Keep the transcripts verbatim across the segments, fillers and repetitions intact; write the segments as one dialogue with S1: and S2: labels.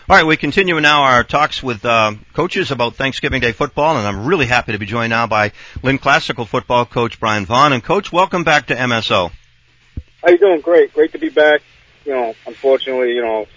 S1: All right, we continue now our talks with uh, coaches about Thanksgiving Day football, and I'm really happy to be joined now by Lynn Classical football coach Brian Vaughn. And, Coach, welcome back to M S O.
S2: How you doing? Great. Great to be back. You know, unfortunately, you know.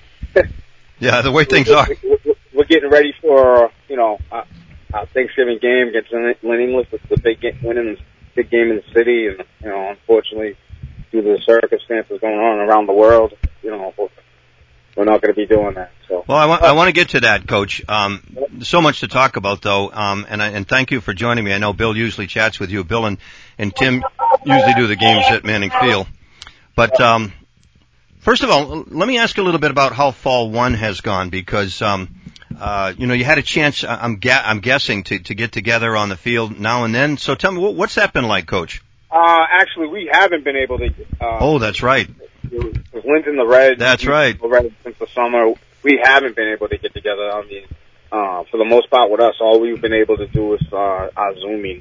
S1: yeah, the way things
S2: we're,
S1: are.
S2: We're, we're getting ready for, you know, our, our Thanksgiving game against Lynn English. It's the big game, winning big game in the city, and, you know, unfortunately, due to the circumstances going on around the world, you know, we're not going to be doing that. So.
S1: Well, I want, I want to get to that, Coach. Um, so much to talk about, though, um, and, I, and thank you for joining me. I know Bill usually chats with you. Bill and, and Tim usually do the games at Manning Field. But um, first of all, let me ask you a little bit about how Fall One has gone, because um, uh, you know you had a chance. I'm, ga- I'm guessing to, to get together on the field now and then. So tell me, what's that been like, Coach?
S2: Uh, actually, we haven't been able to. Uh,
S1: oh, that's right.
S2: With Lynn's in the red.
S1: That's right.
S2: The red since the summer, we haven't been able to get together. I mean, uh, for the most part with us, all we've been able to do is uh, our Zooming.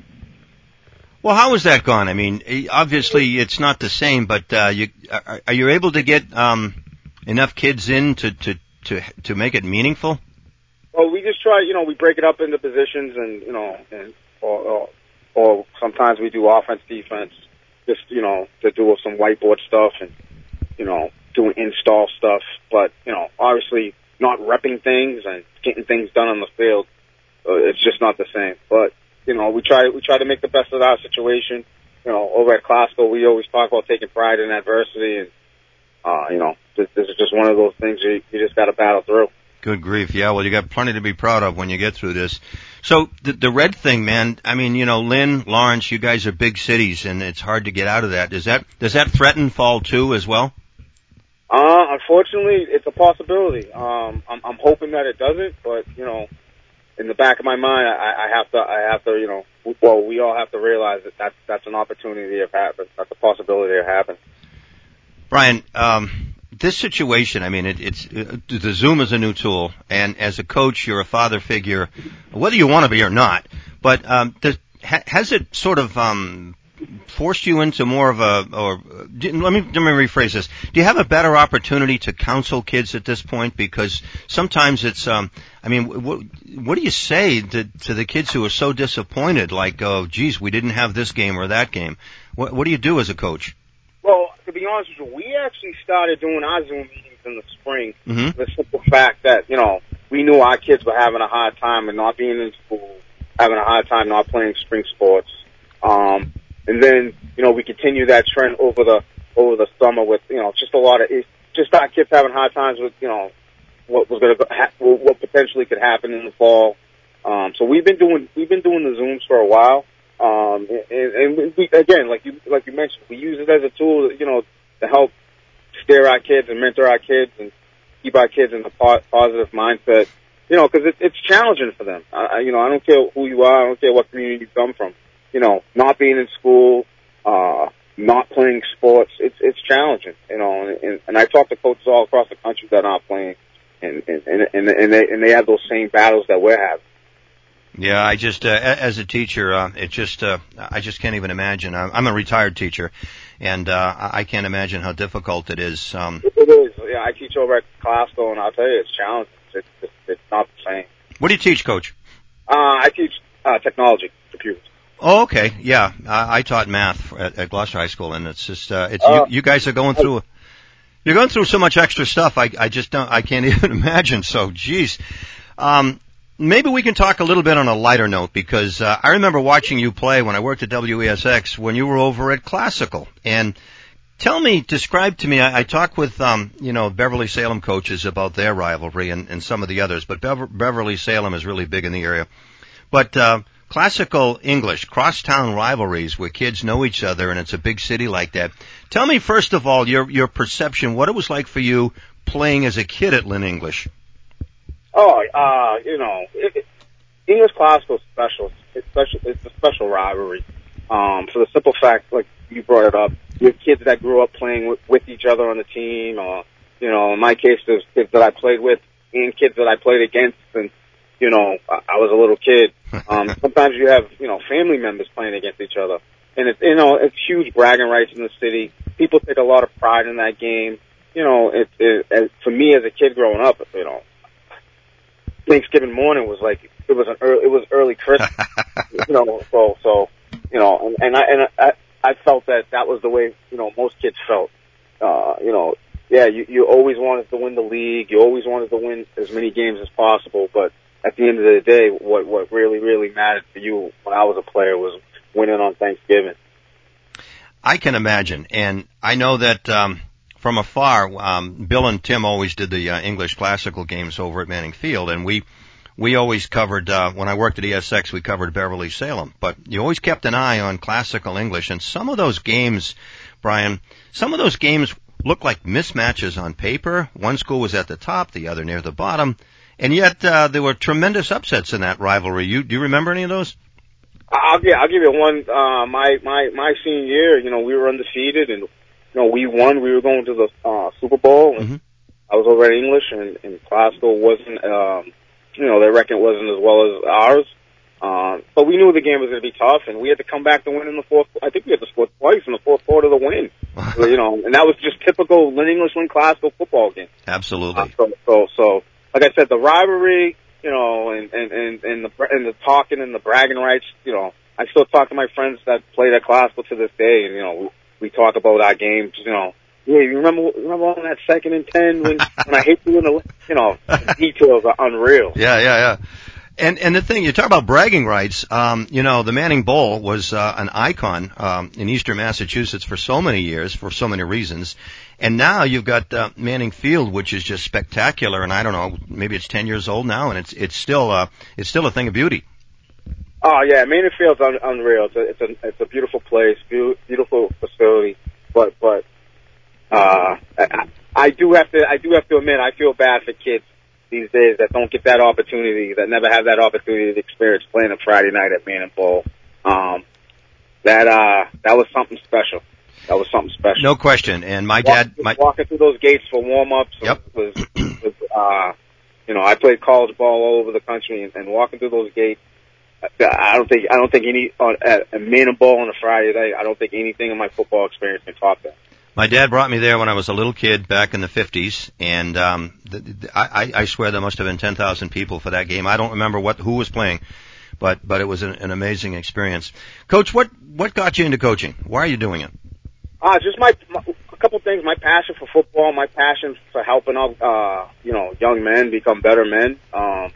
S1: Well, how has that gone? I mean, obviously it's not the same, but uh, you are, are you able to get um, enough kids in to, to to to make it meaningful?
S2: Well, we just try. You know, we break it up into positions, and you know, and or, or, or sometimes we do offense, defense, just you know, to do some whiteboard stuff and. You know, doing install stuff, but, you know, obviously not repping things and getting things done on the field. Uh, it's just not the same. But, you know, we try, we try to make the best of our situation. You know, over at Classical, we always talk about taking pride in adversity, and, uh, you know, this, this is just one of those things you, you just got to battle through.
S1: Good grief. Yeah, well, you got plenty to be proud of when you get through this. So the, the red thing, man, I mean, you know, Lynn, Lawrence, you guys are big cities, and it's hard to get out of that. Does that, does that threaten Fall Two as well?
S2: Uh, unfortunately, it's a possibility. Um, I'm, I'm hoping that it doesn't, but, you know, in the back of my mind, I, I have to, I have to, you know, well, we all have to realize that that's, that's an opportunity of happen. That's a possibility of happening.
S1: Brian, um, this situation, I mean, it, it's, it, the Zoom is a new tool, and as a coach, you're a father figure, whether you want to be or not, but, um, does, ha, has it sort of, um, forced you into more of a, or let me let me rephrase this. Do you have a better opportunity to counsel kids at this point? Because sometimes it's, um, I mean, what, what do you say to, to the kids who are so disappointed? Like, oh, geez, we didn't have this game or that game. What, what do you do as a coach?
S2: Well, to be honest with you, we actually started doing our Zoom meetings in the spring.
S1: Mm-hmm.
S2: The simple fact that, you know, we knew our kids were having a hard time and not being in school, having a hard time not playing spring sports. Um, And then, you know, we continue that trend over the over the summer with, you know, just a lot of just our kids having hard times with, you know, what was going to what potentially could happen in the fall. Um, so we've been doing we've been doing the Zooms for a while, um, and, and we, again, like you like you mentioned, we use it as a tool, you know, to help steer our kids and mentor our kids and keep our kids in a positive mindset. You know, because it, it's challenging for them. I, you know, I don't care who you are, I don't care what community you come from. You know, not being in school, uh, not playing sports, it's it's challenging. You know, and, and I talk to coaches all across the country that aren't playing, and and and, and they and they have those same battles that we're having.
S1: Yeah, I just uh, as a teacher, uh, it just uh, I just can't even imagine. I'm a retired teacher, and uh, I can't imagine how difficult it is. Um,
S2: it is. Yeah, I teach over at Classical, and I'll tell you, it's challenging. It's it's, it's not the same.
S1: What do you teach, Coach?
S2: Uh, I teach uh, technology, computers.
S1: Oh, okay. Yeah, I, I taught math at, at Gloucester High School, and it's just uh, it's
S2: uh,
S1: you, you guys are going through you're going through so much extra stuff. I I just don't I can't even imagine. So, geez. Um, maybe we can talk a little bit on a lighter note, because uh, I remember watching you play when I worked at W E S X when you were over at Classical. And tell me, describe to me. I, I talk with um, you know Beverly Salem coaches about their rivalry and, and some of the others, but Bever- Beverly Salem is really big in the area. But uh, Classical English, crosstown rivalries where kids know each other, and it's a big city like that. Tell me, first of all, your your perception, what it was like for you playing as a kid at Lynn English.
S2: Oh, uh, you know, it, it, English Classical is special. It's special. It's a special rivalry. Um, for the simple fact, like you brought it up, you have kids that grew up playing with, with each other on the team, or, you know, in my case, there's kids that I played with and kids that I played against, and, you know, I, I was a little kid. Um, sometimes you have, you know, family members playing against each other. And it's, you know, it's huge bragging rights in the city. People take a lot of pride in that game. You know, it, it, it for me as a kid growing up, you know, Thanksgiving morning was like it was an early, it was early Christmas, you know. So so you know, and, and I and I I felt that that was the way you know most kids felt. Uh, you know, yeah, you you always wanted to win the league, you always wanted to win as many games as possible, but at the end of the day, what what really really mattered for you when I was a player was winning on Thanksgiving.
S1: I can imagine, and I know that. Um From afar, um, Bill and Tim always did the uh, English classical games over at Manning Field, and we we always covered, uh, when I worked at E S X, we covered Beverly Salem. But you always kept an eye on classical English, and some of those games, Brian, some of those games looked like mismatches on paper. One school was at the top, the other near the bottom, and yet uh, there were tremendous upsets in that rivalry. You do you remember any of those?
S2: I'll, yeah, I'll give you one. Uh, my my my senior year, you know, we were undefeated and. You know, we won. We were going to the uh, Super Bowl. And
S1: mm-hmm.
S2: I was over at English, and, and Classical wasn't, um, you know, their record wasn't as well as ours. Um, but we knew the game was going to be tough, and we had to come back to win in the fourth. I think we had to score twice in the fourth quarter to win. So, you know, and that was just typical Lynn English Lynn Classical football game.
S1: Absolutely.
S2: Uh, so, so, so, like I said, the rivalry, you know, and and and, and the and the talking and the bragging rights. You know, I still talk to my friends that played at Classical to this day, and you know. We talk about our games, you know. Yeah, you remember remember on that second and ten when when I hit you in the, you know, the details are unreal.
S1: Yeah, yeah, yeah. And and the thing, you talk about bragging rights. Um, you know, the Manning Bowl was uh, an icon um, in Eastern Massachusetts for so many years, for so many reasons. And now you've got uh, Manning Field, which is just spectacular. And I don't know, maybe it's ten years old now, and it's it's still uh, it's still a thing of beauty.
S2: Oh yeah, Manning Field's un- unreal. It's a, it's a it's a beautiful place, be- beautiful facility. But but uh, I, I do have to I do have to admit I feel bad for kids these days that don't get that opportunity, that never have that opportunity to experience playing a Friday night at Manning Bowl. Um, that uh that was something special. That was something special.
S1: No question. And my
S2: walking,
S1: dad, my
S2: walking through those gates for warm ups
S1: yep.
S2: was, was uh you know I played college ball all over the country, and, and walking through those gates. I don't think I don't think any on at a Manning Bowl on a Friday night. I don't think anything in my football experience can top that.
S1: My dad brought me there when I was a little kid back in the fifties, and um, the, the, I, I swear there must have been ten thousand people for that game. I don't remember what who was playing, but but it was an, an amazing experience. Coach, what what got you into coaching? Why are you doing it?
S2: Uh, just my, my a couple things. My passion for football, my passion for helping out uh, you know young men become better men. Um,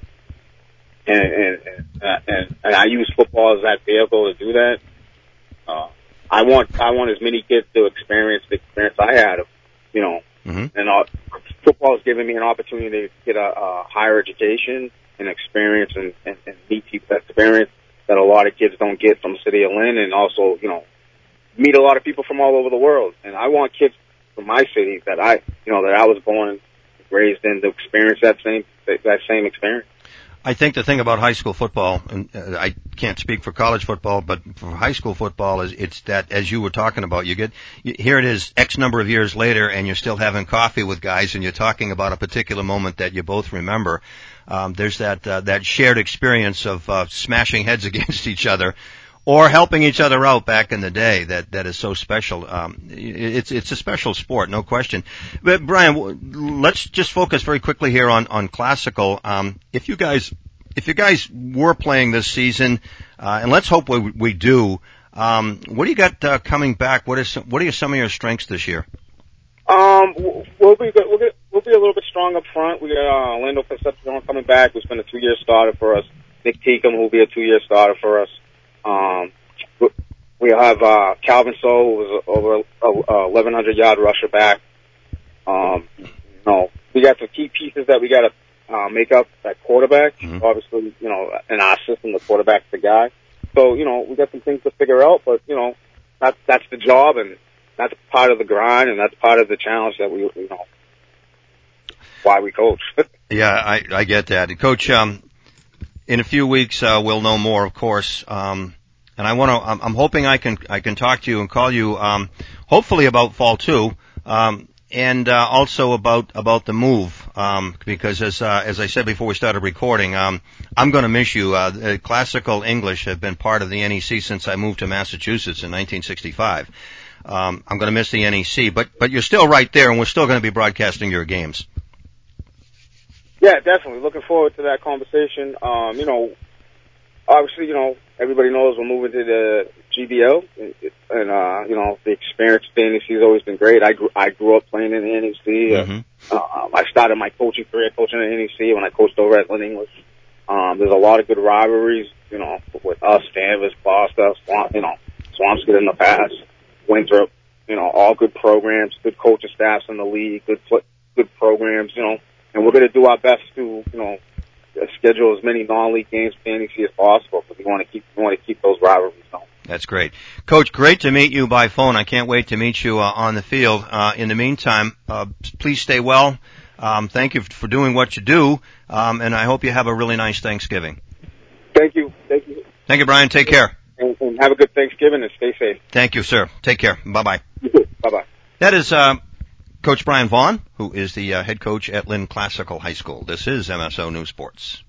S2: And and, and and and I use football as that vehicle to do that. Uh, I want I want as many kids to experience the experience I had, of, you know.
S1: Mm-hmm.
S2: And uh, football has given me an opportunity to get a, a higher education and experience and, and, and meet people, that experience that a lot of kids don't get from the city of Lynn, and also you know meet a lot of people from all over the world. And I want kids from my city that I you know that I was born and raised in to experience that same that same experience.
S1: I think the thing about high school football, and uh, I can't speak for college football, but for high school football, is it's that, as you were talking about, you get, you, here it is X number of years later, and you're still having coffee with guys, and you're talking about a particular moment that you both remember. Um, there's that, uh, that shared experience of, uh, smashing heads against each other, or helping each other out back in the day that, that is so special. Um, it's, it's a special sport, no question. But Brian, let's just focus very quickly here on, on classical. Um, if you guys, if you guys were playing this season, uh, and let's hope we, we do, um, what do you got, uh, coming back? What is, what are some of your strengths this year?
S2: Um, we'll be, we'll be, we'll be a little bit strong up front. We got, uh, Orlando Concepcion coming back, who's been a two-year starter for us. Nick Teakum, who will be a two-year starter for us. Um, we have, uh, Calvin So, who was over a eleven hundred yard rusher back. Um, you know, we got some key pieces that we got to, uh, make up at quarterback. Mm-hmm. Obviously, you know, in our system, the quarterback's the guy. So, you know, we got some things to figure out, but, you know, that's, that's the job, and that's part of the grind, and that's part of the challenge that we, you know, why we coach.
S1: Yeah, I, I get that. Coach, um, in a few weeks, uh, we'll know more, of course. Um, and I want to, I'm, I'm hoping I can, I can talk to you and call you, um, hopefully about fall two, um, and, uh, also about, about the move, um, because as, uh, as I said before we started recording, um, I'm going to miss you. Uh, classical English have been part of the N E C since I moved to Massachusetts in nineteen sixty-five. Um, I'm going to miss the N E C, but, but you're still right there, and we're still going to be broadcasting your games.
S2: Yeah, definitely. Looking forward to that conversation. Um, you know, obviously, you know, everybody knows we're moving to the G B L, and, and uh, you know, the experience at the N E C has always been great. I grew, I grew up playing in the N E C.
S1: Mm-hmm.
S2: Uh, I started my coaching career coaching in the N E C when I coached over at Lynn English. Um, there's a lot of good rivalries, you know, with us, Danvers, Gloucester, Swamp, you know, Swampscott in the past, Winthrop, you know, all good programs, good coaching staffs in the league, good good programs, you know, and we're going to do our best to, you know, schedule as many non-league games for the N E C as possible because we want to keep we want to keep those rivalries going.
S1: That's great. Coach, great to meet you by phone. I can't wait to meet you uh, on the field. Uh, in the meantime, uh, please stay well. Um, thank you for doing what you do, um, and I hope you have a really nice Thanksgiving.
S2: Thank you. Thank you.
S1: Thank you, Brian. Take care.
S2: And, and have a good Thanksgiving and stay safe.
S1: Thank you, sir. Take care. Bye-bye.
S2: You too. Bye-bye.
S1: That is uh, Coach Brian Vaughn, who is the uh, head coach at Lynn Classical High School. This is M S O News Sports.